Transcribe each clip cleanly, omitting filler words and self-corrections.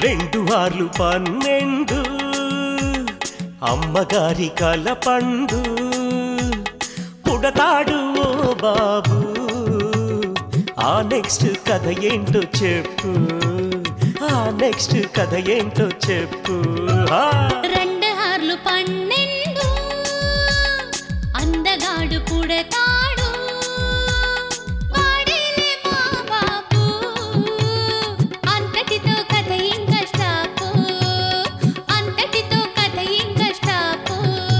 రెండు ఆర్లు 12 అమ్మగారి కలపండు పుడతాడు ఓ బాబు ఆ నెక్స్ట్ కథ ఏంటో చెప్పు ఆ నెక్స్ట్ కథ ఏంటో చెప్పు రెండు ఆర్లు 12 అందగాడు పుడతాడు వాడేలే మా బాబు అంతటితో కథ ఇంకా స్టాప్ అంతటితో కథ ఇంకా స్టాప్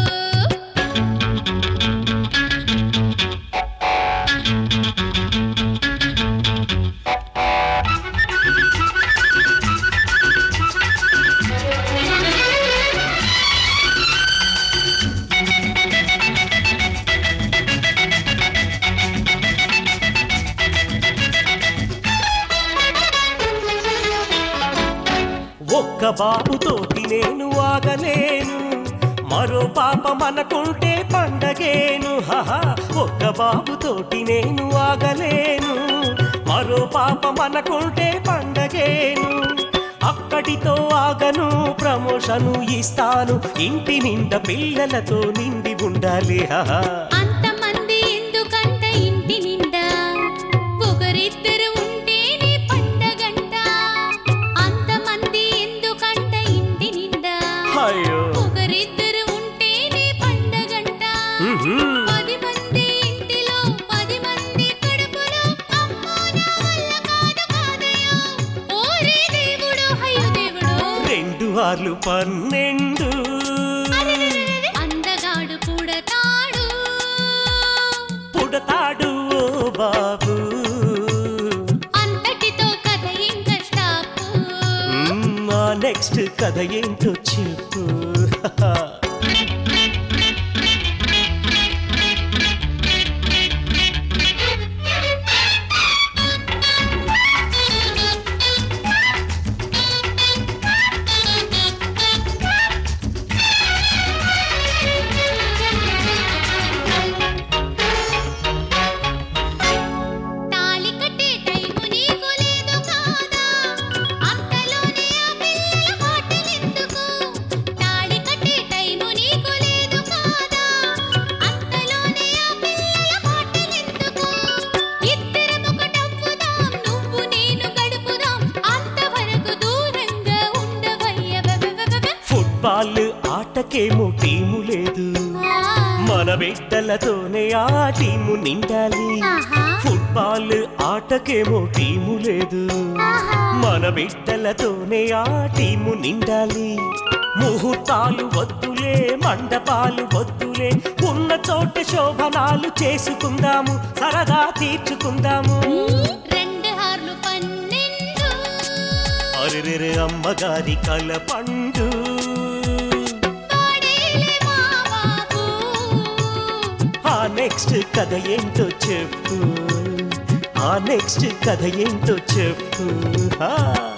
ఒక్క బాబుతోటి నేను ఆగలేను మరో పాప మనకుంటే పండగేను ఒక్క బాబుతోటి నేను ఆగలేను మరో పాప మనకుంటే పండగేను అక్కడితో ఆగను ప్రమోషను ఇస్తాను ఇంటి నిండా పిల్లలతో నిండి ఉండాలి అంతమంది ఎందుకంట ఇంటి నిండా ఒకరిద్దరు ఉంటేనే పండగంట అంతమంది ఎందుకంట ఇంటి నిండా ఒకరిద్దరు ఉంటేనే పండగంట 10 మంది ఇంటిలో 10 మంది కడుపులో అమ్మో నా వల్ల కాదు కాదయ్యో ఓరే దేవుడు అయ్యో దేవుడు రెండు ఆర్లు 12 అందగాడు పుడతాడు పుడతాడు ఓ బాబు అంతటితో కథ ఇంకా స్టాప్ ఆ నెక్స్ట్ కథ ఏంటో చెప్పు తాళి కట్టే టైము నీకు లేదు కాదా అంతలోనే ఆ పిల్లల మాటలెందుకు తాళి కట్టే టైము నీకు లేదు కాదా అంతలోనే ఆ పిల్లల మాటలెందుకు ఇద్దరం ఒకటవ్వుదాం నువ్వు నేను గడుపుదాం అంతవరకు దూరంగా ఉండవయ్య ఫుట్బాల్ ఆటకేమో టీము లేదు మన బిడ్డలతోనే ఆ టీము నిండాలి ఫుట్బాల్ ఆటకేమో టీము లేదు మన బిడ్డలతోనే ఆ టీము నిండాలి ముహూర్తాలు వద్దులే మండపాలు వద్దులే ఉన్న చోట శోభనాలు చేసుకుందాము సరదా తీర్చుకుందాము రెండు ఆర్లు 12 అరెరెరె అమ్మగారి కలపండు వాడేలే మా బాబు ఆ నెక్స్ట్ కథ ఏంటో చెప్పు ఆ నెక్స్ట్ కథ ఏంటో చెప్పు